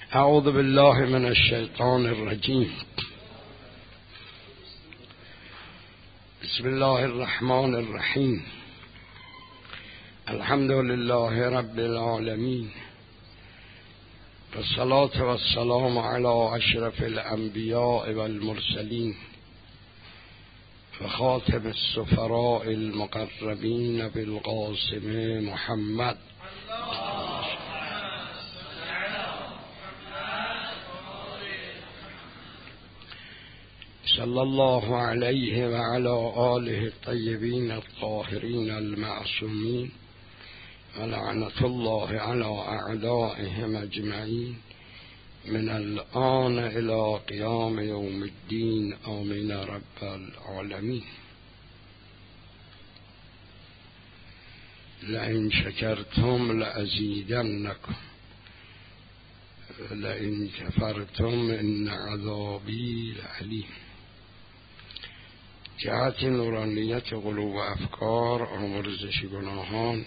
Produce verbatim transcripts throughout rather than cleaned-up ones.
اعوذ بالله من الشیطان الرجیم. بسم الله الرحمن الرحیم. الحمد لله رب العالمین، والصلاة والسلام علی اشرف الانبیاء والمرسلین و خاتم السفراء المقربین بالقاسم محمد صلی الله علیه و علی آله الطیبین الطاهرین المعصومین و لعنت الله علی اعدائهم اجمعین من الآن الى قیام یوم الدین. آمین رب العالمین. لئن شکرتم لأزیدنکم لئن کفرتم ان عذابی لعلیم. جهت نورانیت قلوب و افکار، آمرزش گناهان،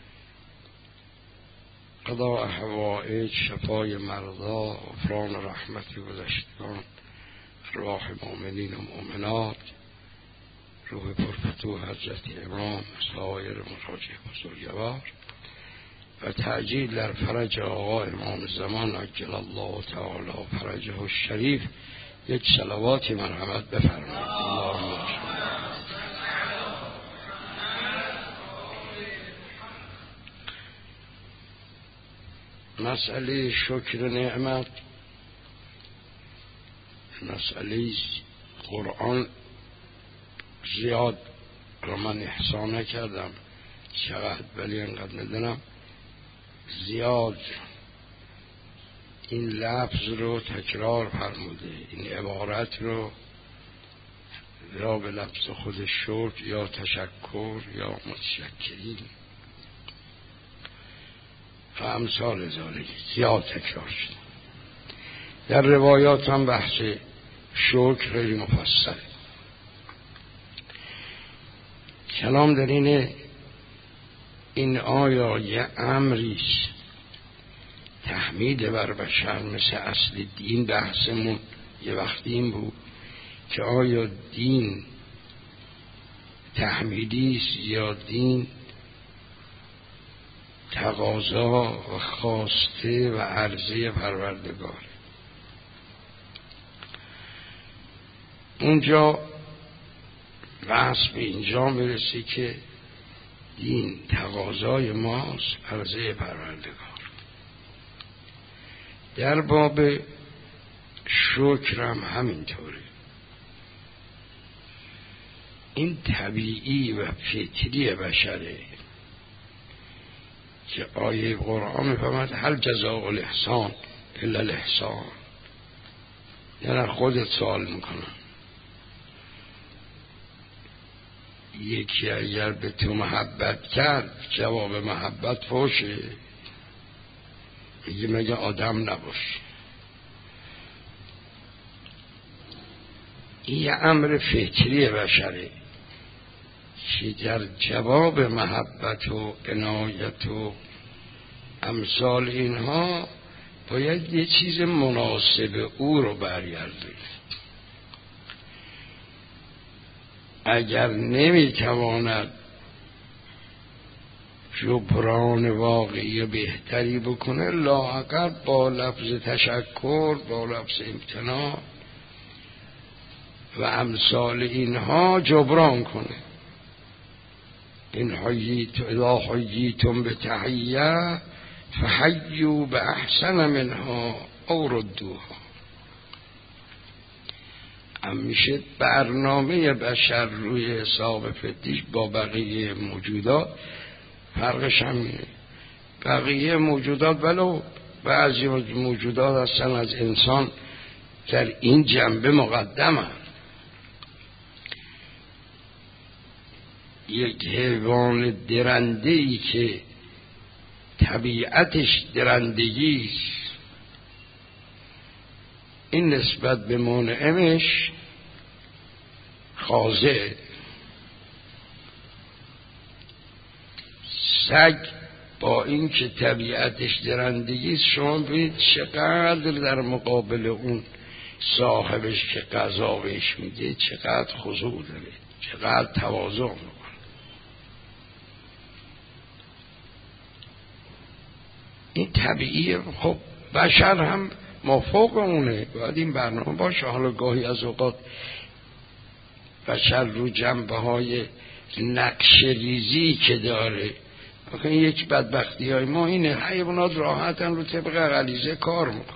قضاء حوائج، شفای مرضا، غفران رحمت گذشتگان، ارواح مؤمنین و مؤمنات، روح پرفتوح حضرت امام، سایر مراجع بزرگوار و تعجیل در فرج آقا امام زمان عجل الله تعالی فرجه الشریف یک صلواتی مرحمت بفرمایید. اللهم مسئله شکر نعمت مسئله قرآن زیاد رو من احسان نکردم چقدر، ولی انقدر ندارم زیاد این لفظ رو تکرار فرموده، این عبارت رو یا به لفظ خود شکر یا تشکر یا متشکرین و امثال ذالک زیاد تکرار شد. در روایات هم بحث شکر خیلی مفصل. کلام در اینه این آیا یه امریست تحمید بر بشر مثل اصل دین؟ بحثمون یه وقتی این بود که آیا دین تحمیدیست یا دین تقاضا و خواسته و عرضه پروردگار. اونجا بحث به اینجا میرسی که دین تقاضای ماست، عرضه پروردگار. در باب شکر هم همینطوره. این طبیعی و فطری بشره که آیه قرآن میفهمد هل جزاء الاحسان الا الاحسان، یعنی خودت سوال میکنم یکی اگر به تو محبت کرد جواب محبت فوشه، میگه مگه آدم نباش. این یه امر فطری بشره که در جواب محبت و عنایت و امثال اینها باید یه چیز مناسب او رو برگرده. اگر نمیتواند جبران واقعی بهتری بکنه، لااقل با لفظ تشکر، با لفظ امتنان و امثال اینها جبران کنه. این حییت اذا حییتم به تحیه فحیوا به احسن منها او ردوها. همیشه برنامه بشر روی حساب فدیش با بقیه موجودات فرقش همینه. بقیه موجودات ولو بعضی موجودات هستن از انسان در این جنبه مقدمه. یک حیوان درنده‌ای که طبیعتش درندگیست، این نسبت به منعمش خاضع. سگ با این که طبیعتش درندگی است، شما ببینید چقدر در مقابل اون صاحبش که غذا بهش میده چقدر خضوع داره، چقدر تواضع میکنه. این طبیعیه. خب بشر هم مافوق اونه، باید این برنامه باشه. حالا گاهی از اوقات بشر رو جنبه های نقش ریزی که داره، مثلا یک بدبختی های ما اینه حیوانات راحتن رو طبق غریزه کار میکنن،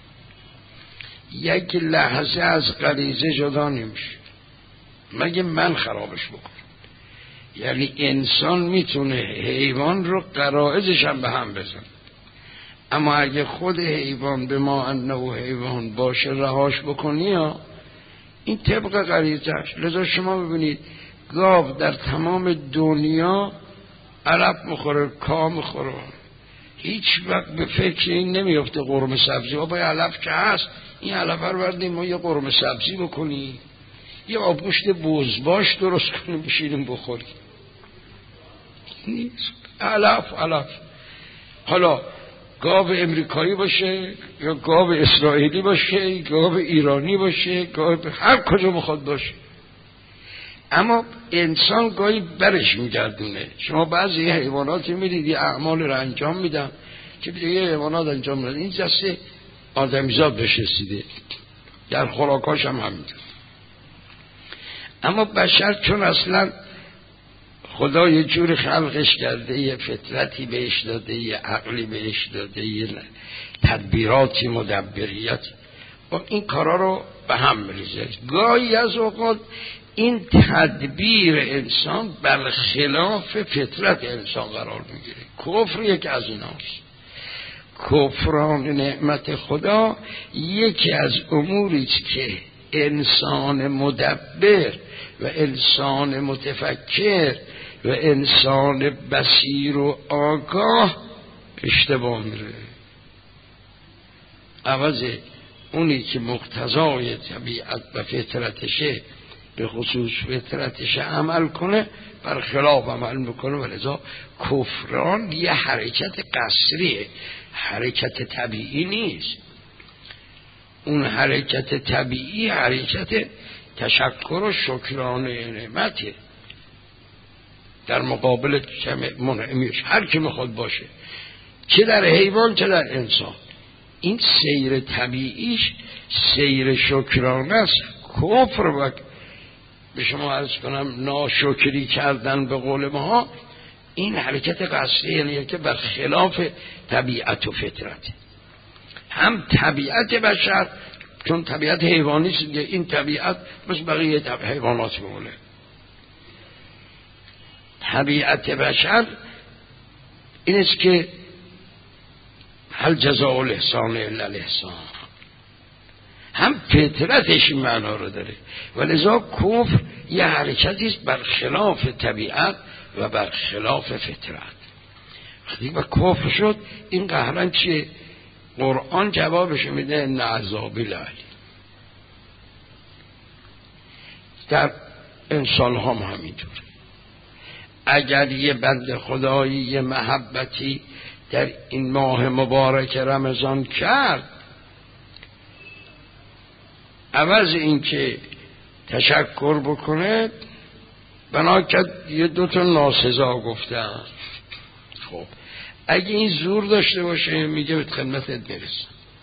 یک لحظه از غریزه جدا نمیشه مگه من خرابش بکنم. یعنی انسان میتونه حیوان رو غرایزش هم به هم بزن، اما اگه خود حیوان به ما انه حیوان باشه رهاش بکنی یا این طبق غریزش. لذا شما ببینید گاو در تمام دنیا علف میخوره، کا میخوره، هیچ وقت به فکر این نمیفته قرمه سبزی ها با علف که هست این علف رو بردیم ما یه قرمه سبزی بکنیم، یه آبگوشت بزباش درست کنیم بشیریم بخوریم. نیست. علف علف. حالا گاو امریکایی باشه یا گاو اسرائیلی باشه، گاو ایرانی باشه، گاو هر کجا بخواد باشه، اما انسان گاهی برش میگردونه. شما بعضی حیواناتی میدید یه اعمال رو انجام میدن که دیگه حیوانات انجام میدن، این جسته آدمیزاد بهش رسیده، در خوراکاش هم همینطور. اما بشر چون اصلا خدا یه جور خلقش کرده، یه فطرتی بهش داده، یه عقلی بهش داده، یه تدبیراتی مدبریت، با این کارا رو به هم میریزه. گاهی از اوقات این تدبیر انسان برخلاف فطرت انسان قرار میگیره. کفر یک از ایناست. کفران نعمت خدا یکی از اموری است که انسان مدبر و انسان متفکر و انسان بصیر و آگاه اشتباه میره. عوض اونی که مقتضای طبیعت و فطرتشه، به خصوص فطرتش عمل کنه، برخلاف عمل میکنه. ولذا کفران یه حرکت قصریه، حرکت طبیعی نیست. اون حرکت طبیعی حرکت تشکر و شکرانه نعمته در مقابل منعمیش، هر کی میخواد باشه، چه در حیوان چه در انسان. این سیر طبیعیش سیر شکرانه است. کفر و به شما عرض کنم ناشکری کردن به قول ما، این حرکت قصدی، یعنی که بر خلاف طبیعت و فطرت. هم طبیعت بشر، چون طبیعت حیوانی است، این طبیعت مثل بقیه حیوانات بمونه. طبیعت بشر این است که هل جزاء الاحسان الا الاحسان، هم فطرتش این معنا رو داره. ولذا کفر یه حرکتی است بر خلاف طبیعت و بر خلاف فطرت. وقتی با کفر شد این قهرن چیه؟ قرآن جوابش میده ان عذابی لعلیم. در انسان هم همینطوره. اگر یه بنده خدایی یه محبتی در این ماه مبارک رمضان کرد، عوض این که تشکر بکنه بنا کرد یه دوتا ناسزا گفتن. خب اگه این زور داشته باشه میگه به خدمتت میرسم،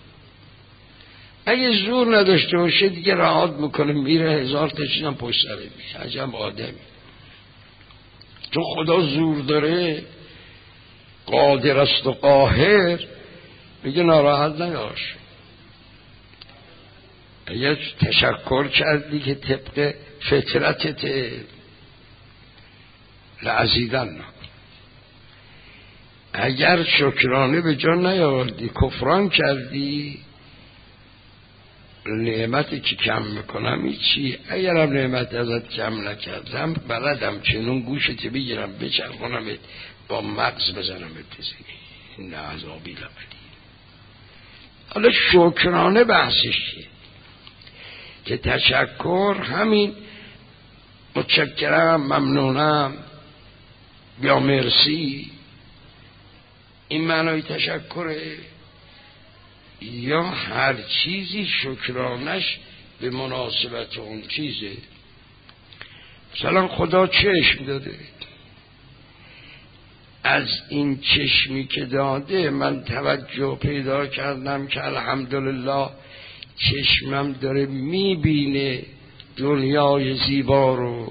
اگه زور نداشته باشه دیگه رعاد میکنه میره هزار تا چیزم پشت سره میشه. عجب آدمی. چون خدا زور داره، قادر است و قاهر، میگه ناراحت نباش. اگه تشکر کردی که طبق فطرتت لعزیدن نکن، اگر شکرانه به جا نیاوردی کفران کردی، نعمتی که کم میکنم ایچی. اگرم نعمت ازت کم نکردم بلدم چنون گوشت بگیرم بچرخونم با مغز بزنم بتزنی. این عذابی لبدی. حالا شکرانه بحثش چیه؟ که تشکر همین متشکرم، ممنونم، بیا مرسی، این معنای تشکره؟ یا هر چیزی شکرانش به مناسبت اون چیزه؟ مثلا خدا چشم داده، از این چشمی که داده من توجه پیدا کردم که الحمدلله چشمم داره میبینه دنیای زیبا رو.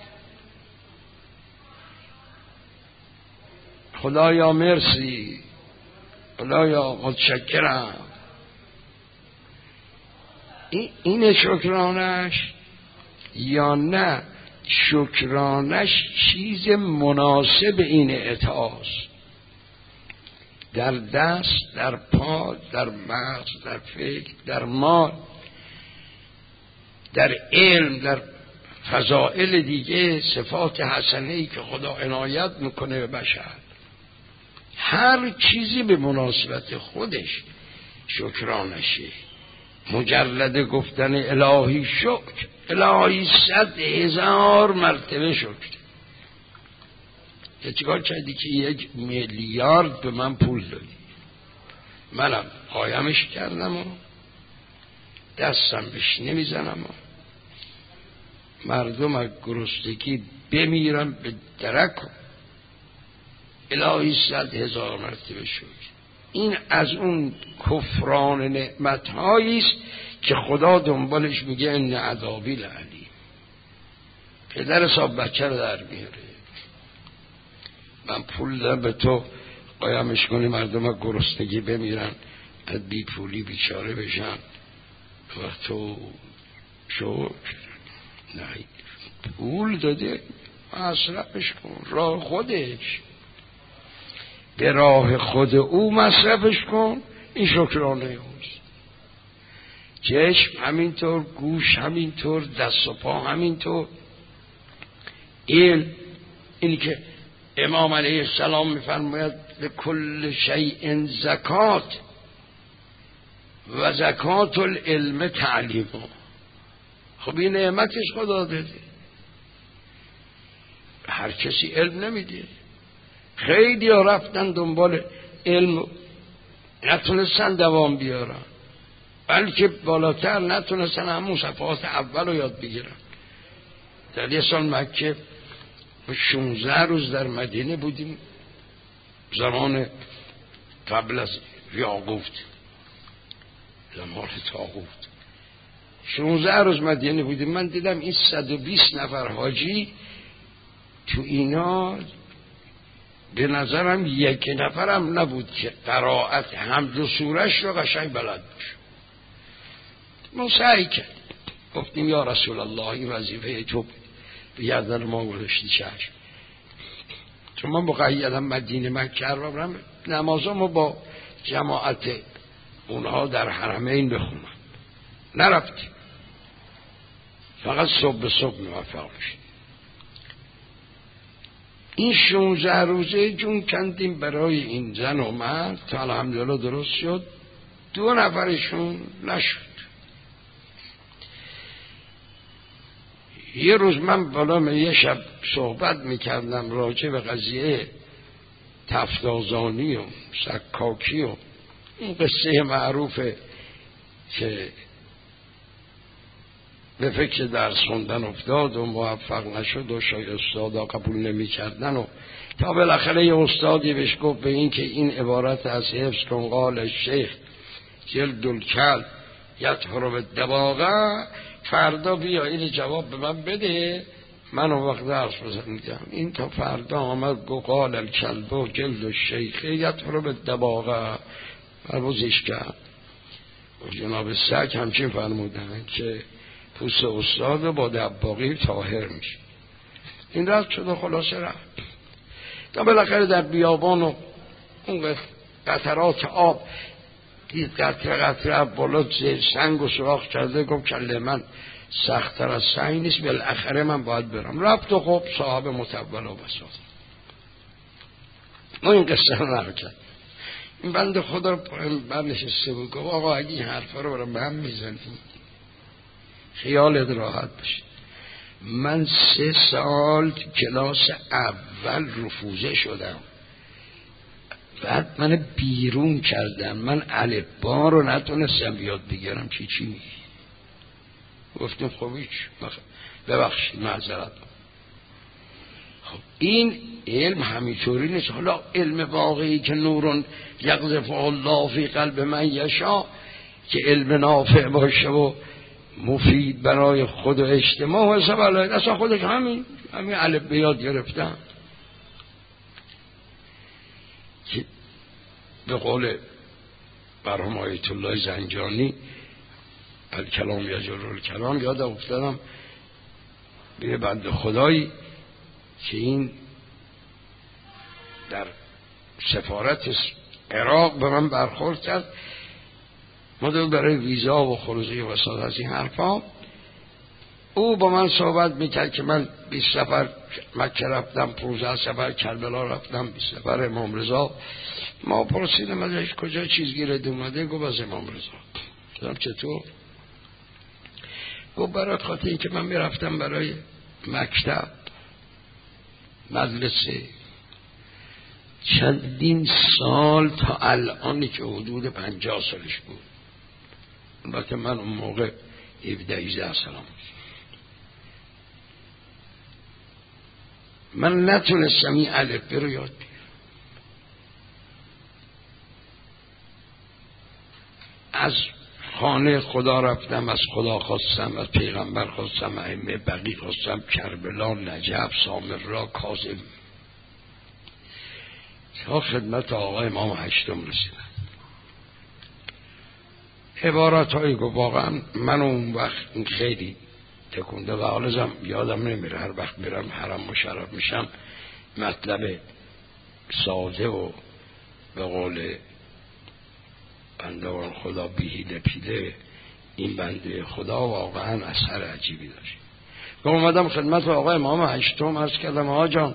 خدایا مرسی، خدایا متشکرم. این این شکرانش یا نه شکرانش چیز مناسب این اطاعت، در دست، در پا، در مغز، در فکر، در مال، در علم، در فضائل دیگه، صفات حسنه‌ای که خدا عنایت میکنه به بشر. هر چیزی به مناسبت خودش شکرانشه. مجرد گفتن الهی شکر، الهی صد هزار مرتبه شکر. چیکار کردی که یک میلیارد به من پول دادی، منم قایمش کردم و دستم بهش نمیزنم و مردم از گرسنگی بمیرم به درک و الهی صد هزار مرتبه شکر. این از اون کفران نعمت‌هایی است که خدا دنبالش میگه ان عذابی لعلیم. پدر صاحب بچه رو در میاره، من پول دارم به تو قایمش کنی مردم از گرسنگی بمیرن، از بی پولی بیچاره بشن و تو شکر نه، پول داده مصرفش کن، راه خودش به راه خود او مصرفش کن. این شکرانه اوست. چشم همینطور، گوش همینطور، دست و پا همینطور، علم. اینی که امام علیه السلام میفرماید لکل شیء زکات و زکات العلم تعلیم. خب این نعمتش خدا داده، هر کسی علم نمیده. خیلی ها رفتن دنبال علم نتونستن دوام بیارن، بلکه بالاتر نتونستن همون صفحات اول رو یاد بگیرن. در یه سال مکه شونزده روز در مدینه بودیم، زمان قبل از یاقوت، زمان تاغوت. شونزده روز مدینه بودیم. من دیدم این صد و بیست نفر حاجی تو اینا به نظرم یک نفرم نبود که قرائت حمد و سورش رو قشنگ بلد باشه. ما سعی کردیم، گفتیم یا رسول الله این وظیفه تو به گردن ما گذاشتی، چشم. چون من مقیدم مدینه مکه رو برم نمازامو با جماعت اونها در حرمین بخونم، نرفتیم، فقط صبح به صبح موفق بشیم. این شونزده روزه جون کندیم برای این زن و مرد تا الحمدلله درست شد. دو نفرشون نشد. یه روز من بالا یه شب صحبت میکردم راجع به قضیه تفتازانی و سکاکی و این قصه معروفه که به فکر درس خوندن افتاد و موفق نشد و شاید استادا قبول نمی کردن و تا بالاخره یه استادی بهش گفت به این که این عبارت از حفظ کن قال الشیخ جلد الکل یطهر بالدباغه، فردا بیا این جواب به من بده، من اون وقت درس بزنیدم. این تا فردا آمد گو قال الکلب و جلد الشیخ یطهر بالدباغه، پروزش کرد. جناب سگ همچین فرمودن که پوست استاد با دباغی طاهر میشه. این رفت شد و خلاصه رفت تا بالاخره در بیابان و اون قطرات آب دید قطره قطره بالا زیر سنگ و سراخ کرده، گفت کله من سخت‌تر از سنگ نیست، بالاخره من باید برم. رفت و خب صاحب متول و بساط. ما این قصه رو نرکن. این بند خدا رو برنشسته بود، گفت آقا اگه این حرفا رو برم به هم میزنیم خیالت راحت بشه. من سه سال کلاس اول رفوزه شدم، بعد من بیرون کردن، من الفبا رو نتونستم یاد بگیرم. چی چی میگی؟ گفتم خب هیچ ببخشید معذرت. خب این علم همینطوری نیست. حالا علم واقعی که نورون یقذف الله فی قلب من یشاء، که علم نافع باشه و مفید برای خود و اجتماع و حساب الله، اصلا خودش همین همین الف به یاد گرفتم که به قول مرحوم آیت الله زنجانی الکلام یجر الکلام، یاد افتادم به بنده خدایی که این در سفارت عراق به من برخورد کرد، مدل برای ویزا و خروجی و سال از این حرفا. او با من صحبت میکرد که من بیست سفر مکه رفتم، پونزده سفر کربلا رفتم، بیست سفر امام رضا. ما پرسیدم ازش کجا چیز گیرد اومده؟ گفت از امام رضا. گفتم چطور؟ گفت برای خاطر این که من میرفتم برای مکتب مدرسه چندین سال تا الانی که حدود پنجاه سالش بود، البته من اون موقع هفده هجده سالم، من نتونستم این الف رو یاد بگیرم. از خانه خدا رفتم، از خدا خواستم، از پیغمبر خواستم، ائمه بقی خواستم، کربلا، نجف، سامرا، کاظم، تا خدمت آقای امام هشتم رسیدم. عبارت هایی گفت واقعا من اون وقت خیلی تکونده و حالزم یادم نمیره. هر وقت میرم حرم مشرف میشم مطلب ساده و به قول بندگان خدا بیهیده پیده این بنده خدا واقعا اثر عجیبی داشت. که اومدم خدمت آقای امام هشتم عرض کردم آقا جان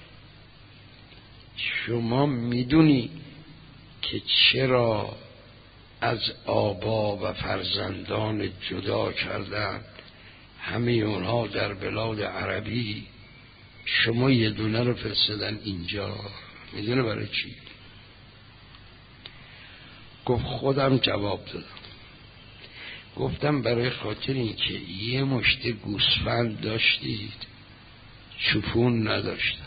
شما میدونی که چرا از آبا و فرزندان جدا کردن همه اونها در بلاد عربی، شما یه دونه رو فرستادن اینجا؟ میدونه برای چی؟ گفت خودم جواب دادم، گفتم برای خاطر این که یه مشت گوسفند داشتید چوپون نداشتم،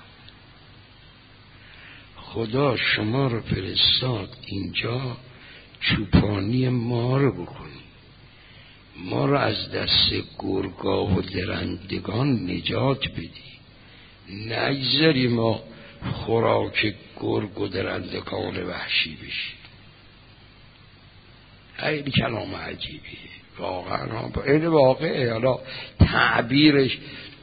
خدا شما رو فرستاد اینجا چوپانی ما رو بکنی، ما رو از دست گرگا و درندگان نجات بدی، نگذاری ما خوراک گرگ و درندگان وحشی بشی. خیلی کلام عجیبی واقعا، این واقعه. حالا تعبیرش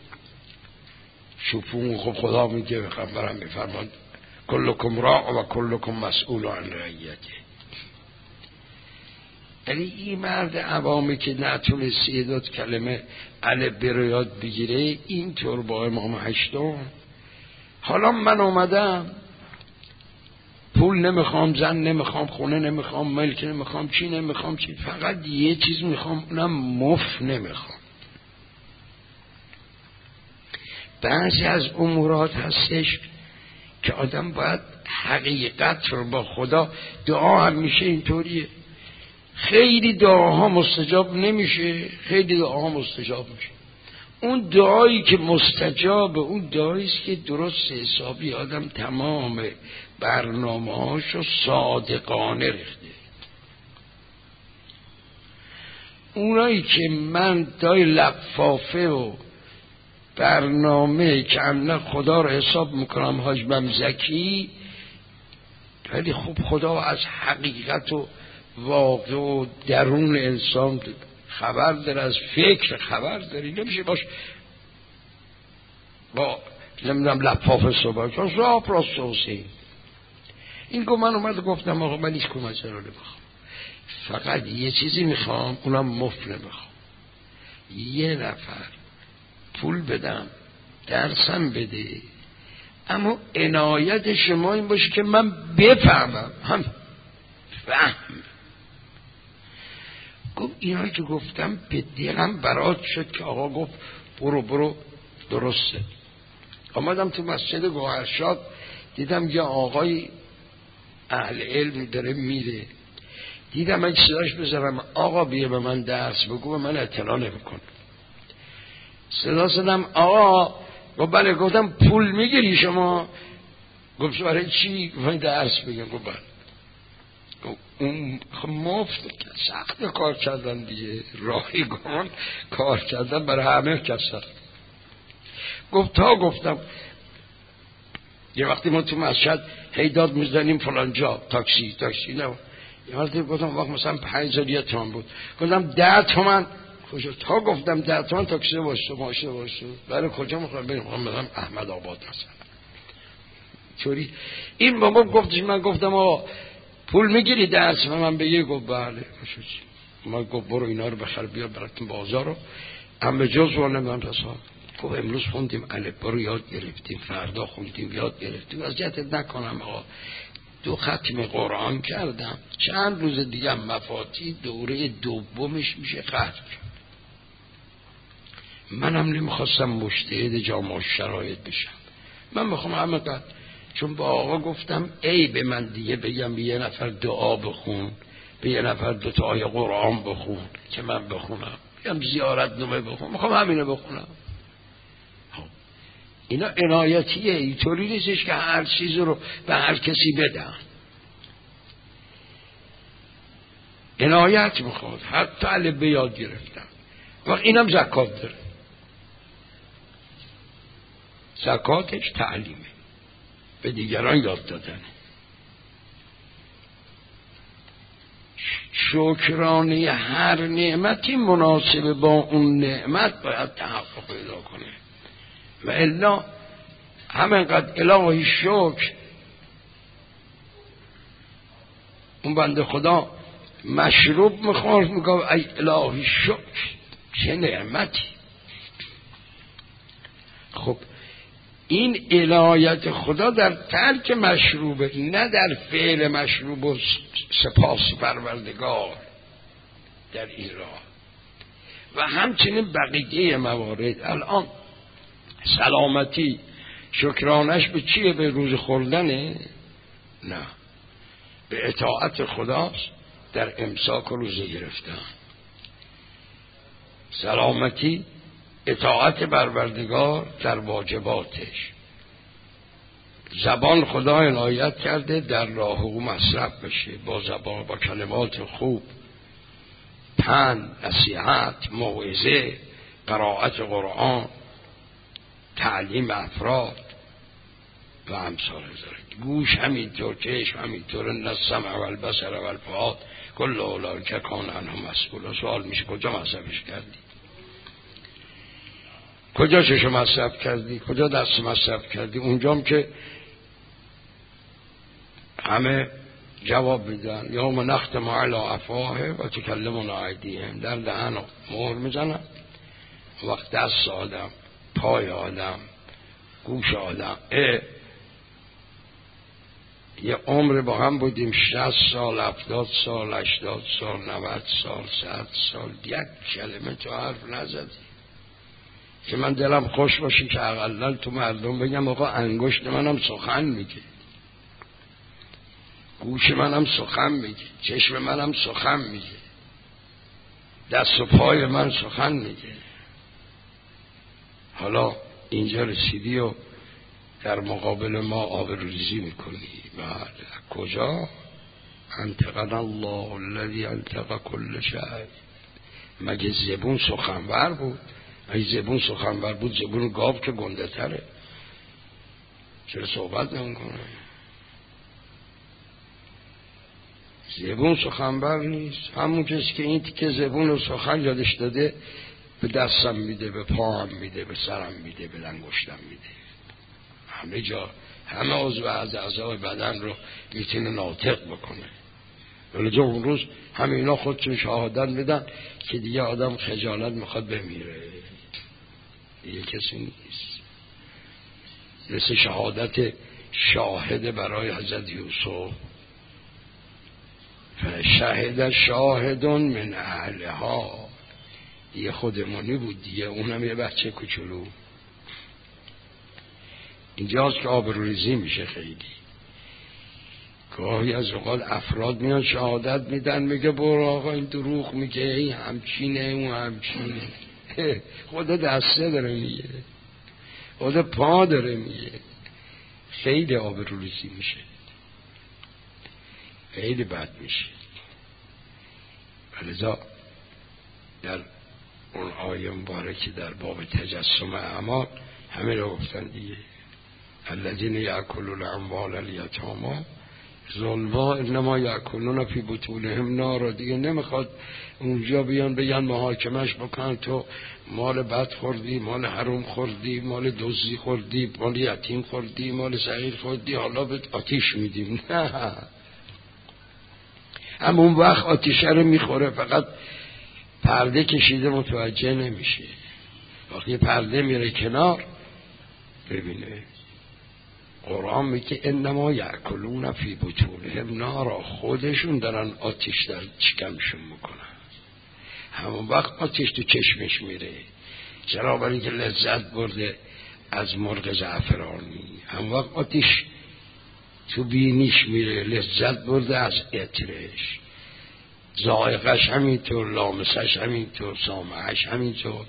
چوپون، خب خدا میگه پیغمبرم میفرمان کلکم راع و کلکم مسئول عن رعیته. یعنی این مرد عوامی که نتونست یه دو کلمه الف ب رو یاد بگیره اینطور با امام هشتم. حالا من اومدم پول نمیخوام، زن نمیخوام، خونه نمیخوام، ملک نمیخوام، چی نمیخوام، چی، فقط یه چیز میخوام، اونم مفت نمیخوام. بعضی از امورات هستش که آدم باید حقیقت رو با خدا، دعا هم میشه اینطوریه، خیلی دعاها مستجاب نمیشه، خیلی دعاها مستجاب میشه. اون دعایی که مستجاب اون دعایی است که درست حسابی آدم تمام برنامه‌هاشو صادقانه ریخته. اونایی که من دای لفافه و برنامه که امنا خدا رو حساب میکنم حاج بمزکی، ولی خوب خدا از حقیقت و واقع و درون انسان خبر داره، از فکر خبر داری، نمیشه باش با نمیدونم لفاف صحبت چون راپ راست حسین. این گو من اومد گفتم آقا من هیچ کمک رو نمیخوام، فقط یه چیزی میخوام، اونم مفت نمیخوام، یه نفر پول بدم درسم بده، اما عنایت شما این باشه که من بفهمم، هم فهم. گفت اینایی که گفتم به دلم برات شد که آقا گفت برو برو درسته. آمدم تو مسجد گوهرشاد دیدم یه آقای اهل علم داره میره. دیدم اگه صداش بذارم آقا بیا به من درس بگو، به من اطلاع نمیکن. صدا زدم آقا، گفت بله. گفتم پول میگیری شما؟ گفت برای چی؟ گفتم درس بگم. گفت بله. اون مفت سخت کار کردن دیگه، رایگان کار کردن برای همه کسا. گفت تا گفتم یه وقتی ما تو مسجد هیداد میزنیم فلان جا تاکسی تاکسی نه، یه وقتی گفتم وقت مثلا پنج هزار یه تومن بود، گفتم ده تومن کجا؟ تا گفتم ده تومن تاکسی باشه ماشین باشه. برای کجا میخوام بریم؟ میخوام برم احمد آباد مثلا. چوری این بابا گفتش، من گفتم آقا پول میگیری درس و من بگی؟ گفت بله. من گفت برو اینا رو بخر بیا براتون بازار رو هم به جز رو نمیدم پسا. گفت امروز خوندیم الف رو یاد گرفتیم، فردا خوندیم یاد گرفتیم، وضعیتت نکنم آقا. دو ختم قرآن کردم، چند روز دیگه مفاتی دوره دومش میشه خرج. منم نمیخواستم مجتهد جامع شرایط بشم، من میخوام همه قد، چون با آقا گفتم ای به من دیگه بگم به یه نفر دعا بخون، به یه نفر دو تا آیه قرآن بخون که من بخونم، بگم زیارت نامه بخون، میخوام همینه بخونم. اینا عنایتیه، اینطوری نیستش که هر چیز رو به هر کسی بدن. عنایت میخواد، حتی الف به یاد گرفتم. وقت اینم زکات داره، زکاتش تعلیمه، به دیگران یاد دادنه. شکرانه هر نعمتی مناسب با اون نعمت باید تحقق پیدا کنه، و الا همینقدر الهی شکر. اون بنده خدا مشروب میخورد میگه ای الهی شکر، چه نعمتی. خب این عنایت خدا در ترک مشروبه، نه در فعل مشروب و سپاس پروردگار در این راه. و همچنین بقیه موارد. الان سلامتی شکرانش به چیه؟ به روز خوردنه؟ نه، به اطاعت خداست در امساک و روزه گرفتن. سلامتی اطاعت پروردگار در واجباتش. زبان خدا عنایت کرده در راه او مصرف بشه، با زبان، با کلمات خوب، پند، نصیحت، موعظه، قرائت قرآن، تعلیم افراد و امثال ذلک. گوش همینطور، چشم همینطور، نسمع و البصر و الفؤاد کل اولئک کان عنه مسئولا. سوال میشه کجا مصرفش کردی؟ کجا چشم مصرف کردی؟ کجا دست مصرف کردی؟ اونجام که همه جواب میدن یوم نختم علی افواه و تکلمنا ایدیهم، در دهن مهر میزنن. وقت دست آدم، پای آدم، گوش آدم، اه یه عمر با هم بودیم، شصت سال، هفتاد سال، هشتاد سال، نود سال، صد سال، یک کلمه تو حرف نزدی که من دلم خوش باشی که اقلا تو مردم بگم آقا انگشت منم سخن میگه، گوش منم سخن میگه، چشم منم سخن میگه، دست و پای من سخن میگه. حالا اینجا رسیدی و در مقابل ما آبروریزی میکنی. بعد کجا؟ انطقنا الله الذی انطق کل شیء. مگه زبون سخنور بود؟ اگه زبون سخنور بود، زبون گاو که گنده تره، چرا صحبت نمیکنه؟ زبون سخنور نیست. همون کسی که این که زبون و سخن یادش داده به دستم میده، به پاهم میده، به سرم میده، به انگشتم میده، همه جا، همه عضو از اعضای بدن رو میتونه ناطق بکنه. ولی جو اون روز همه اینا خودشون شهادت میدن که دیگه آدم خجالت میخواد بمیره، دیگه کسی نیست. مثل شهادت شاهد برای حضرت یوسف، شهد شاهدون من اهلها، دیگه خودمونی بود دیگه، اونم یه بچه کوچولو. اینجاست که آبروریزی میشه خیلی. گاهی از اوقات افراد میان شهادت میدن، میگه برو آقا این دروغ میگه، این همچینه اون همچینه. خدا دسته داره میگه، خدا پا داره میگه. خیلی آبروریزی میشه، خیلی بد میشه. ولذا در اون آیه مبارکه در باب تجسم اعمال همه رو گفتن دیگه. الذین یأکلون اموال الیتامی ظلما انما یأکلون فی بطونهم نارا. دیگه نمیخواد اونجا بیان بگن محاکمش بکن، تو مال بد خوردی، مال حرام خوردی، مال دزدی خوردی، مال یتیم خوردی، مال صغیر خوردی، حالا به آتیش میدیم. نه، همون وقت آتیشه رو میخوره، فقط پرده کشیده متوجه نمیشه. وقتی پرده میره کنار ببینه. قرآن میگه انما یأکلون فی بطونهم نارا، خودشون دارن آتش در شکمشون میکنن. همون وقت آتش تو چشمش میره، چرا؟ برای که لذت برده از مرغ زعفرانی. همون وقت آتش تو بینیش میره، لذت برده از عطرش. ذائقش همینطور، لامسش همینطور، سامعش همینطور.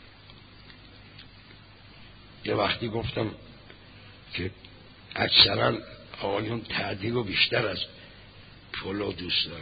یه وقتی گفتم که اکثرا آقایون تعدیق و بیشتر از پلو دوست دارن.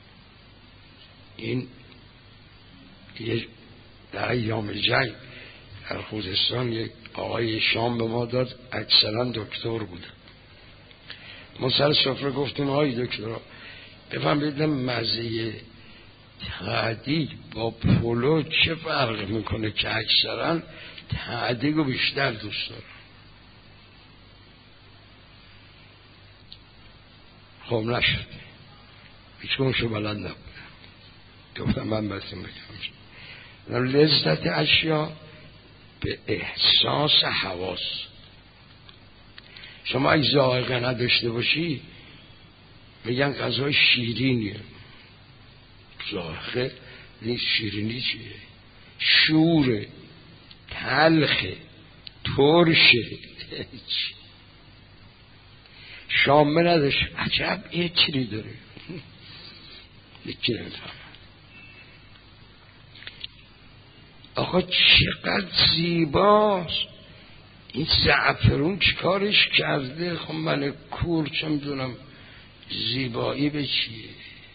این یه در ایام جنگ در خوزستان یک آقای شام به ما داد، اکثرا دکتر بودن. ما سر سفره گفتیم آقای دکتر بفهم مزه تعدیق با پلو چه فرق میکنه که اکثرا تعدیق و بیشتر دوست دارن. خب نشد، هیچ کنشو بلند نبود. گفتم من بسیم بکنم. لذت اشیا به احساس حواس. شما اگه ذائقه نداشته باشی میگن غذای شیرینیه. ذائقه نیست، شیرینی چیه؟ شوره، تلخه، ترشه. شامه نداشت عجب یه چیزی داره، یکی نمیفهم. آقا چقدر زیباست این زعفرون، چیکارش کرده؟ خب من کور چه میدونم زیبایی به چیه.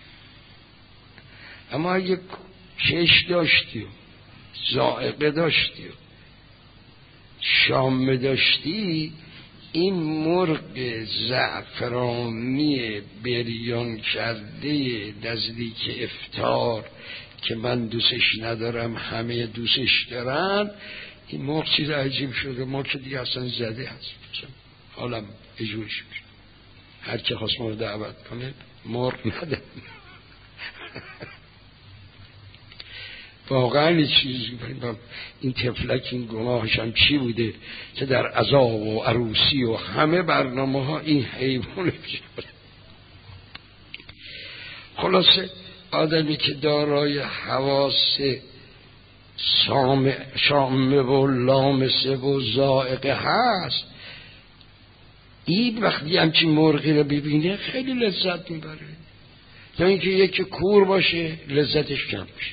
اما اگه چش داشتی و ذائقه داشتی و شامه داشتی، این مرغ زعفرانی بریان کرده نزدیک افطار که من دوستش ندارم همه دوستش دارن، این مرغ چیز عجیب شده. مرغ دیگه اصلا زده هست، حالا اجورش میشه. هر که خواست ما رو دعوت کنه مرغ نده. واقعا چیزی این تفلک این گناهش هم چی بوده که در عزا و عروسی و همه برنامه ها این حیوان بشه. خلاصه آدمی که دارای حواس شامه و لامسه و ذائقه هست، این وقتی همچین مرغی رو ببینه خیلی لذت میبره. تا اینکه یکی کور باشه لذتش کم میشه،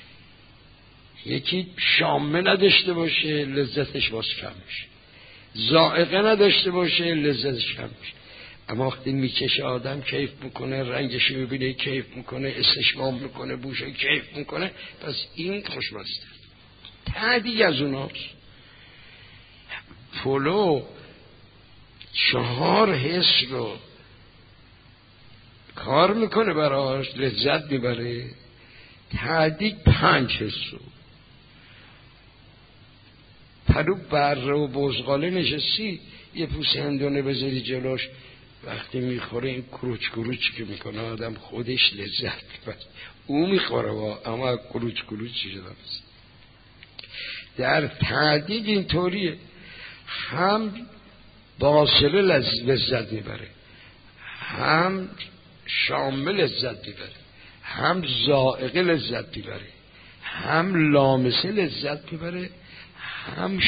یکی شامه نداشته باشه لذتش باز کم میشه، ذائقه نداشته باشه لذتش کم میشه. اما وقتی میکشه آدم کیف میکنه، رنگش میبینه کیف میکنه، استشمام میکنه، بوشه کیف میکنه، پس این خوشمزه. تعدیق از اوناست. پلو چهار حس رو کار میکنه براش، لذت میبره. تعدیق پنج حس رو. پلو بره و بزغاله نشستی یه پوست هندونه بذاری جلوش، وقتی میخوره این کروچ کروچ که میکنه آدم خودش لذت میبره. او میخوره با اما کروچ کروچ چی شده است. در تعدیق اینطوریه، هم باصله لذت میبره، هم شامل لذت میبره، هم ذائقه لذت میبره، هم لامسه لذت میبره، هم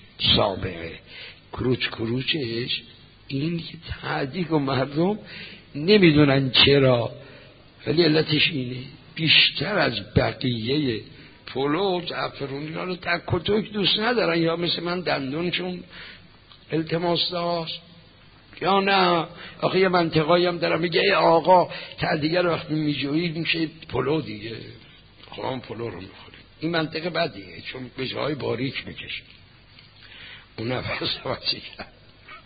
سابقه. کروچ کروچش این تعدیق و مردم نمیدونن چرا، ولی علتش اینه بیشتر از بقیه پلو و زعفرونی ها رو تک و توک دوست ندارن، یا مثل من دندونشون التماس داشت، یا نه آخه یه منطقه‌ای هم دارم میگه ای آقا تا دیگر وقتی میجویی میشه پلو دیگه، خواهم پلو رو میخوره. این منطقه بدیه چون به جای باریک میکشه اون نفس واسه کرد.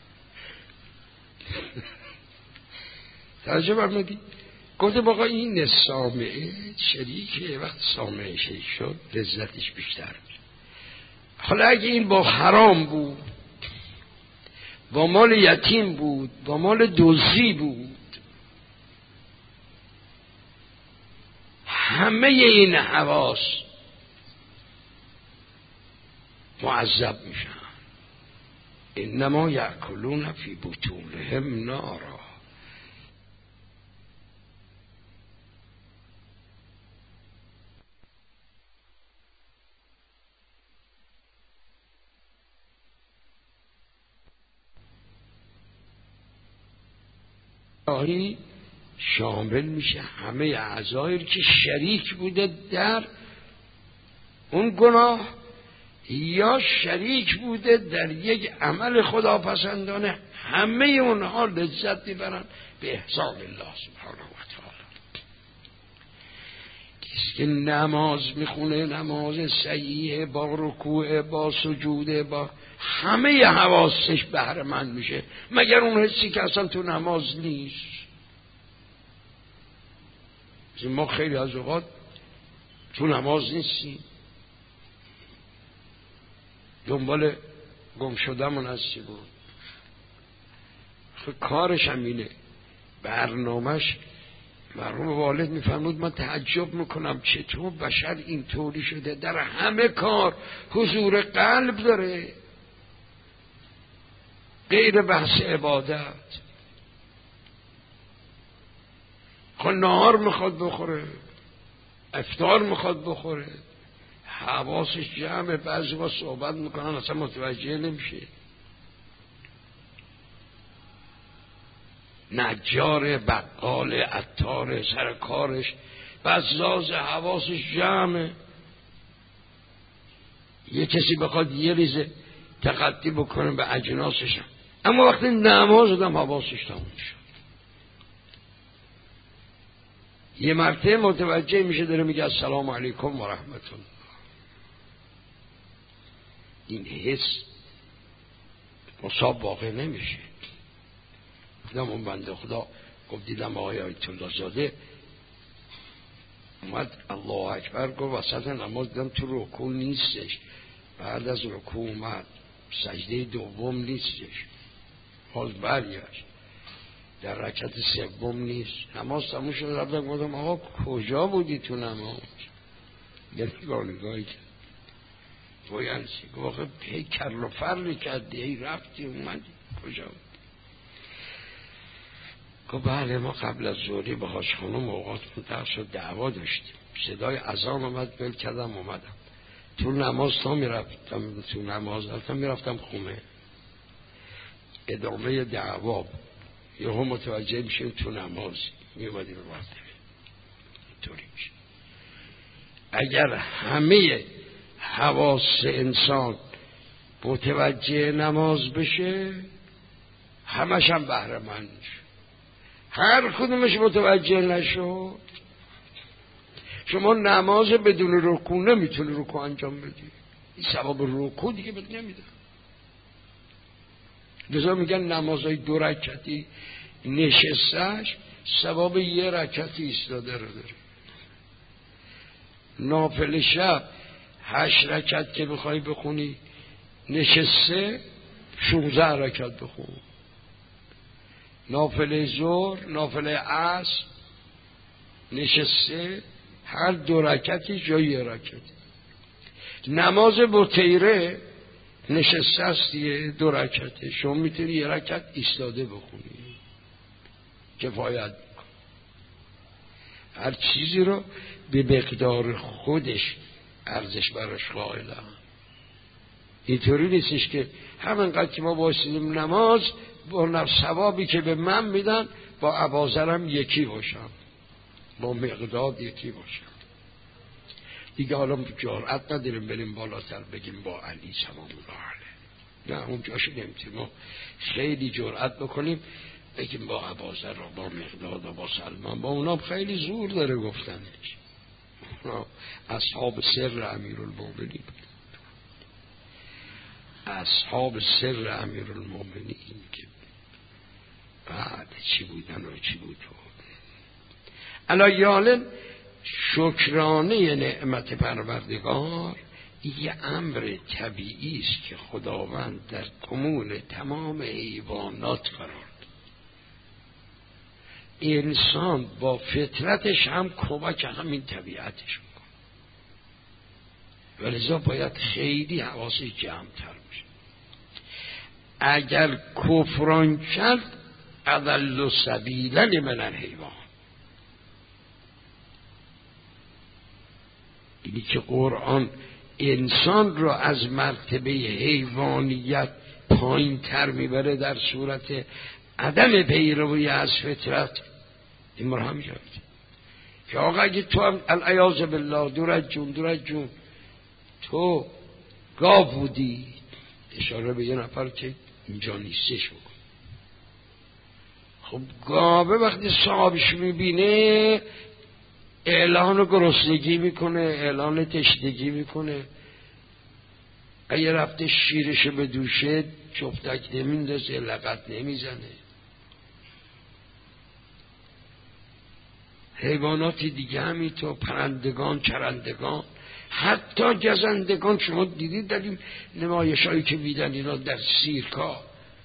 توجه برمودی؟ گفته باقا این سامعه شریکه، وقت سامعه شریک شد لذتش بیشتر میشه. حالا اگه این با حرام بود، با مال یتیم بود، با مال دزدی بود، همه این حواس معذب میشن. انما یأکلون فی بطونهم نارا. الهی شامل میشه همه اعضایی که شریک بوده در اون گناه یا شریک بوده در یک عمل خداپسندانه، همه اونها لذت میبرن به احسان الله سبحانه و تعالی. کسی که نماز میخونه، نماز صحیح با رکوع با سجود با همه حواسش بهره مند میشه، مگر اون حسی که اصلا تو نماز نیست. ما خیلی از اوقات تو نماز نیستیم، دنبال گم شدمون هستی بود. خب کارش هم اینه، برنامهش. مرحوم والد میفرمود من تعجب میکنم چطور بشر اینطوری شده در همه کار حضور قلب داره غیر بحث عبادت. خب نهار میخواد بخوره، افطار میخواد بخوره، حواسش جمعه، بعضی با صحبت میکنن اصلا متوجه نمیشه. نجار، بقال، عطار، سر کارش بزاز، حواسش جمعه. یه کسی بخواد یه ریزه تقدی بکنه به اجناسش، اما وقتی نماز دادم حواسش تموم شد. یه مرتبه متوجه میشه داره میگه السلام علیکم و رحمت الله. این حس مصاب واقع نمیشه. دیدم اون بنده خدا گفت، دیدم آقای آیت الله زاده اومد الله اکبر گفت وسط نماز، دیدم تو رکوع نیستش، بعد از رکوع اومد سجده دوم نیستش، باز برگشت در رکعت سوم نیست، نماز تموم شد. رفتم گفتم آقا کجا بودی تو نماز؟ یه نگاه نگاهی کرد گویان چی؟ گفت آخه هی کرل و فرلی کردی، هی رفتی اومدی، کجا بود؟ گفت بله ما قبل از ظهری با حاج خانم اوقات منتهی شد دعوا داشتیم، صدای اذان اومد بل کردم اومدم تو نماز، تا میرفتم تو نماز رفتم میرفتم خونه، ادامه دعوا یه هم متوجه میشیم تو نماز میومدیم رو مرتبه. اینطوری میشه. اگر همه حواس انسان متوجه نماز بشه همش هم بهره مند میشه. هر کدومش متوجه نشد شما نماز بدون رکوع نمیتونی رکوع انجام بدی، این ثواب رکوع دیگه بد نمیده. لذا میگن نمازهای دو رکعتی نشستش ثواب یه رکعتی ایستاده رو داره. نافل شب هشت رکعت که بخوای بخونی نشسته شونزده رکعت بخون. نافل ظهر، نافل عصر نشسته هر دو رکعتی جای یه رکعت. نماز بطیره نشسته است دیگه دو رکعته، شما میتونی یه رکعت ایستاده بخونی کفایت میکن. هر چیزی رو به مقدار خودش ارزش براش قائلم. اینطوری نیستش که همینقدر که ما باشیم نماز با ثوابی که به من میدن با اباذرم یکی باشم، با مقداد یکی باشم. دیگه حالا جرأت نداریم بریم بالاتر بگیم با علی سلام الله علیه. نه، اون جاشو نمیتونیم. ما خیلی جرأت بکنیم بگیم با اباذر و با مقداد و با سلمان. با اونام خیلی زور داره گفتنش. اصحاب سر امیرالمومنین، اصحاب سر امیرالمومنین که بعد چی بودن و چی بود. علیاله شکرانه نعمت پروردگار یه امر طبیعی است که خداوند در کمون تمام حیوانات قرار داد. انسان با فطرتش هم کمک همین طبیعتش میکنه، ولذا باید خیلی حواسش جمع تر باشه. اگر کفران کرد اضل سبیلا من الحیوان. اینی که قرآن انسان را از مرتبه حیوانیت پایین تر میبره در صورت عدم پیروی از فطرت. این رو هم یاد که آقا اگه تو هم العیاذ بالله دور از جون دور از جون تو گاو بودی، اشاره به یه نفر که اینجا نیستش بکن. خب گاوه وقتی صاحبش میبینه اعلان گرسنگی میکنه، اعلان تشنگی میکنه. اگه رفته شیرش به دوشه چفتک نمیندازه، لغت نمیزنه. حیوانات دیگه همینطور، پرندگان، چرندگان، حتی گزندگان. شما دیدید در این نمایشایی که میدن اینا در سیرکا،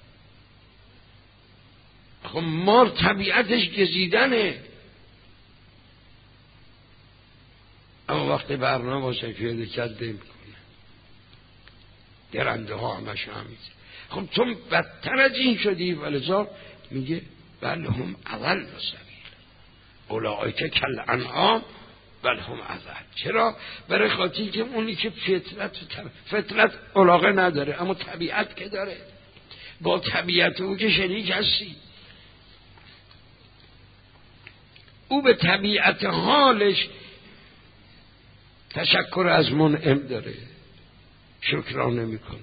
خب مار طبیعتش گزیدنه، اما وقتی برنامه باشه پیاده کرده میکنه. درنده ها همش همین. خب تو بدتر از این شدی، ولذا میگه بل هم اضل سبیل اولئک کالانعام بل هم اضل. چرا؟ برای خاطر که اونی که فطرت فطرت علاقه نداره، اما طبیعت که داره، با طبیعت او که شریک هستی. او به طبیعت حالش تشکر از منعم داره، شکرانه میکنه.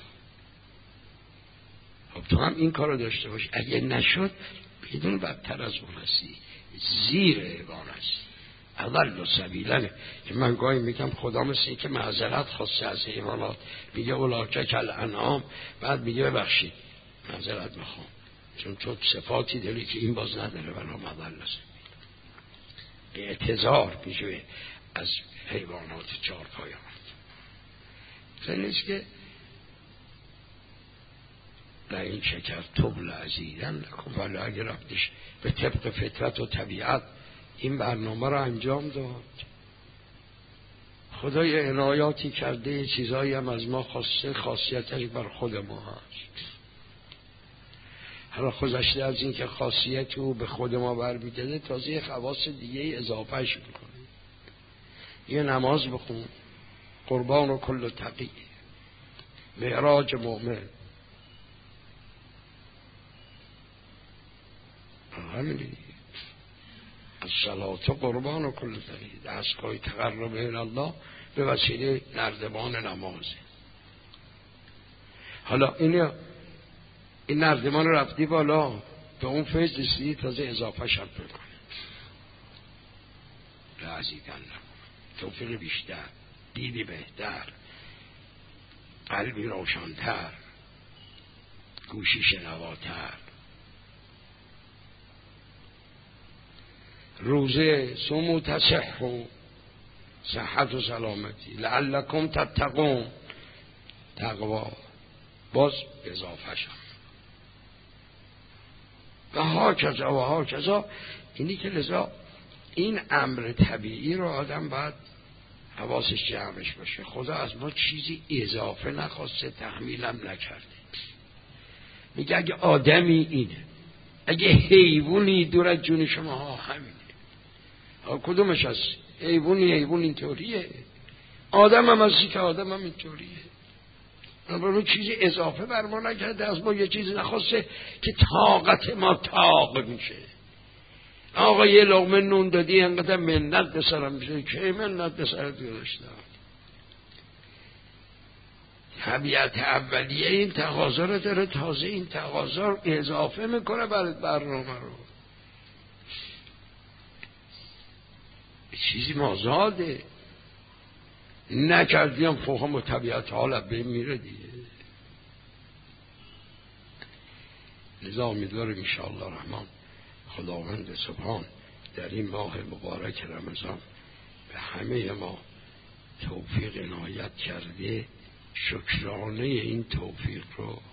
خب تو هم این کارو داشته باش. اگه نشد بدون بدتر از اون هستی، زیر حیوان هستی. اضل سبیلا که من گاهی میگم خدا مثل این که معذرت خواسته از حیوانات، میگه اولئک کالانعام، بعد میگه ببخشید معذرت میخوام چون تو صفاتی داری که این باز نداره، ولی هم اضل سبیلا. اعتذار میشه از حیوانات چهار پایان. خیلی نیست که در این شکر طبل عزیزن نکن، ولی اگر رفتش به طبق فطرت و طبیعت این برنامه رو انجام داد، خدای عنایاتی کرده، چیزایی هم از ما خواسته، خاصیتش بر خود ما هست. حالا گذشته از این که خاصیت او به خود ما برمیگرده، تازه خواص دیگه اضافهش میکنه. یه نماز بخون، قربان و کل تقی، معراج مؤمن، همینی الصلاة قربان و کل تقی، دستگاه تقرب الله به وسیله نردبان نمازه. حالا این این نردبان رفتی بالا، به اون فیض رسیدی، تازه اضافه شد بکنه. لعزیدن توفیق بیشتر، دیدی بهتر، قلبی روشن‌تر، گوشی شنواتر، روزه سومو تصحو، صحت و سلامتی، لعلکم تتقون، تقوا، باز اضافه شد. و ها کذا و ها کذا. اینی که لذا این امر طبیعی رو آدم باید حواسش جمعش باشه. خدا از ما چیزی اضافه نخواسته، تحمیلم نکرده. میگه اگه آدمی اینه، اگه حیوانی دور از جون شما ها همینه. ها کدومش هست؟ حیوانی حیوان اینطوریه، آدم هم هستی که آدم هم اینطوریه. برای چیزی اضافه بر ما نکرده، از ما یه چیزی نخواسته که طاقت ما طاق میشه. آقا یه لقمه نون دادی انقدر منت به سرم میشه که منت به سرت گذاشتم. طبیعت اولیه این تقاضا رو داره، تازه این تقاضا رو اضافه میکنه برای برنامه رو. چیزی مازاده نکردیم فهم و طبیعت حالت به میره دیگه. لذا امیدوارم انشاءالله رحمان خداوند سبحان در این ماه مبارک رمضان به همه ما توفیق عنایت کرده، شکرانه این توفیق رو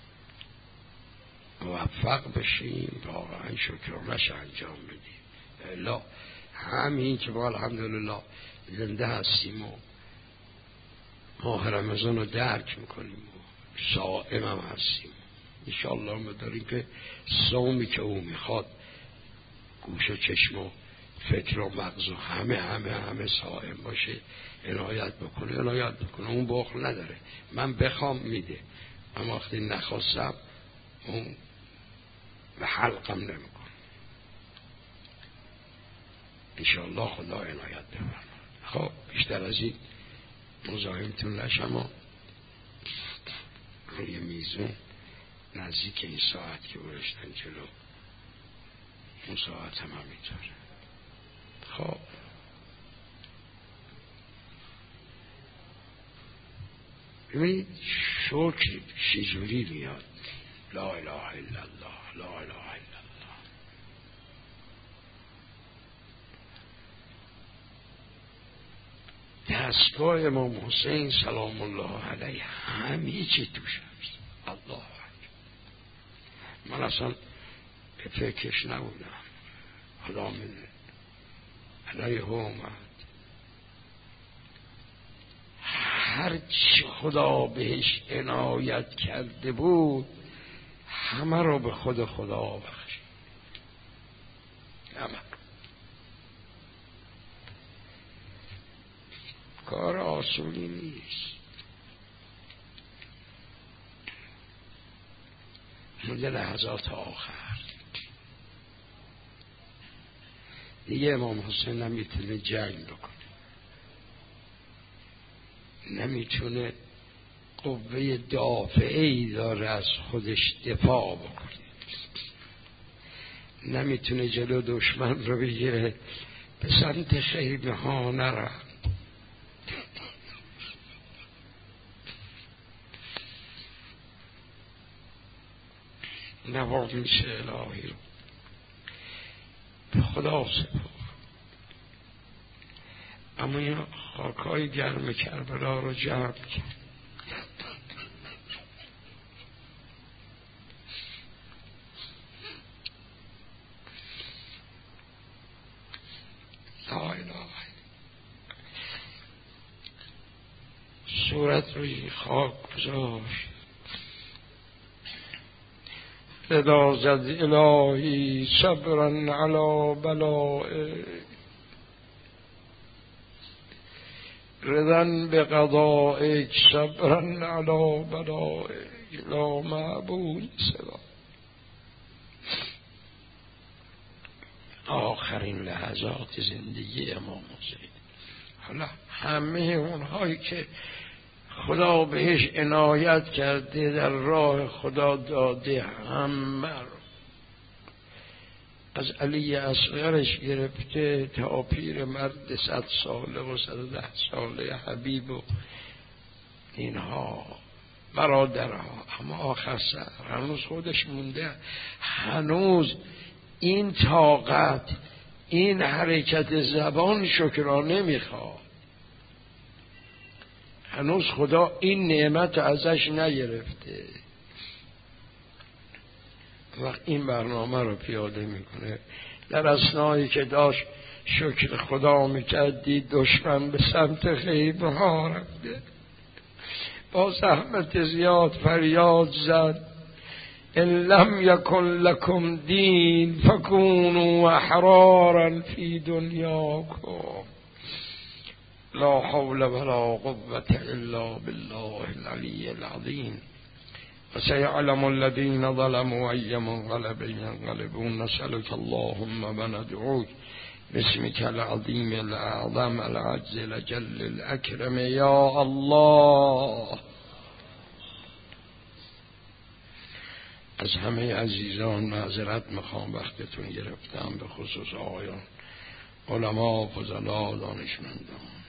موفق بشیم واقعا شکرانش انجام بدیم. الا همین که ما الحمدلله زنده هستیم و ماه رمضان رو درک میکنیم و صائم هم هستیم، انشاءالله ما داریم که صومی که او میخواد گوش و چشم و فکر و مغز و همه همه همه صائم باشه عنایت بکنه عنایت بکنه. اون بخل نداره، من بخوام میده، اما وقتی نخواستم اون به حلقم نمیکنه. انشاءالله خدا عنایت بفرماید. خب بیشتر از این مزاحمتون نشم و روی میزون نزدیک این ساعت که برشتن جلو اون ساعت هم همینطوره. خب ببینید شکر چجوری میاد؟ لا اله الا الله، لا اله الا الله. دستگاه امام حسین سلام الله علیه همه چی توش هست. الله اکبر. من اصلا به فکرش نبودم، خدا منه علیه ها اومد. هر چی خدا بهش عنایت کرده بود همه رو به خود خدا بخشید. همه کار آسونی نیست. مونده لحظات آخر دیگه امام حسین نمیتونه جنگ بکنه، نمیتونه قوه دافعی داره از خودش دفاع بکنه، نمیتونه جلو دشمن رو بگیره به سمت خیمه ها نره. نواب میشه الهی رو به خدا سپار. اما این خاکای گرم کربلا رو جمع کرد. لا اله صورت روی خاک گذاشت. صدا زد الهی صبرا علی بلائه، رضا بقضائک صبرا علی بلائه، لا معبود سوا. آخرین لحظات زندگی امام حسین. حالا همه اونهایی که خدا بهش عنایت کرده در راه خدا داده، همه رو از علی اصغرش گرفته تا پیر مرد صد ساله و صد ده ساله حبیب و اینها برادرها، اما آخر سر هنوز خودش مونده. هنوز این طاقت، این حرکت زبان شکرانه میخواد. هنوز خدا این نعمت ازش نگرفته. وقت این برنامه رو پیاده میکنه در اثنایی که داشت شکر خدا میکردی دشمن به سمت خیمه ها رفته، با زحمت زیاد فریاد زد ان لم یکن لکم دین فکونوا احرارا فی دنیاکم لا حول ولا قوة الا بالله العلی العظیم. فسيعلم الذين ظلموا أي منقلب ينقلبون. نسألك اللهم وندعوك باسمك العظيم الأعظم العجز الجل الأكرم يا الله. از همه عزیزان معذرت میخوام وقتتون گرفتم، به خصوص آقایان علما و فضلا و دانشمندان.